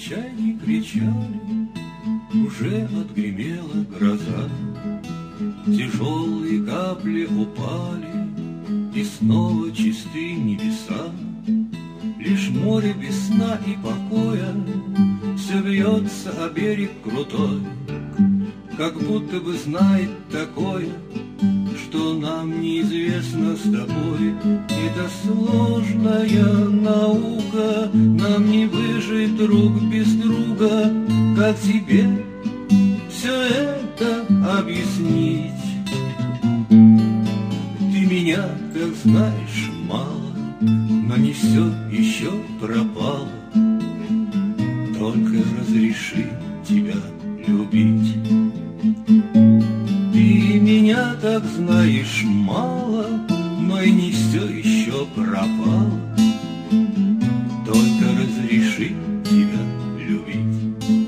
чайки кричали, уже отгремела гроза. Тяжелые капли упали, и снова чисты небеса. Лишь море без сна и покоя все бьется о берег крутой, как будто бы знает такое, что нам неизвестно с тобой. Это сложная наука, нам не выжить друг без друга. Как тебе все это объяснить? Ты меня, как знаешь, мало, но не все еще пропало. Только разреши тебя любить. Ты меня, так знаешь, мало, но и не все еще пропало. Только разреши тебя любить.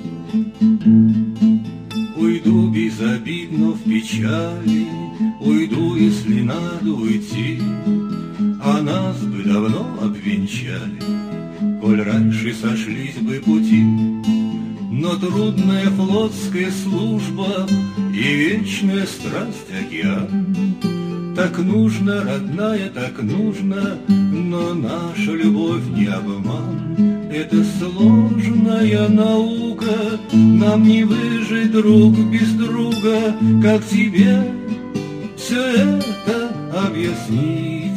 Уйду безобидно в печали, уйду, если надо уйти, а нас бы давно обвенчали, коль раньше сошлись бы пути. Но трудная флотская служба и вечная страсть океан. Так нужно, родная, так нужно, но наша любовь не обман. Это сложная наука, нам не выжить друг без друга. Как тебе все это объяснить?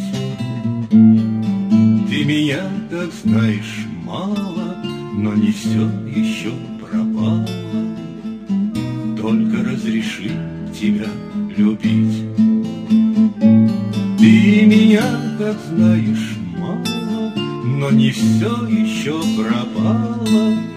Ты меня, так знаешь, мало, но не все еще пропало. Только разреши тебя любить. Ты меня, как знаешь, мало, но не все еще пропало.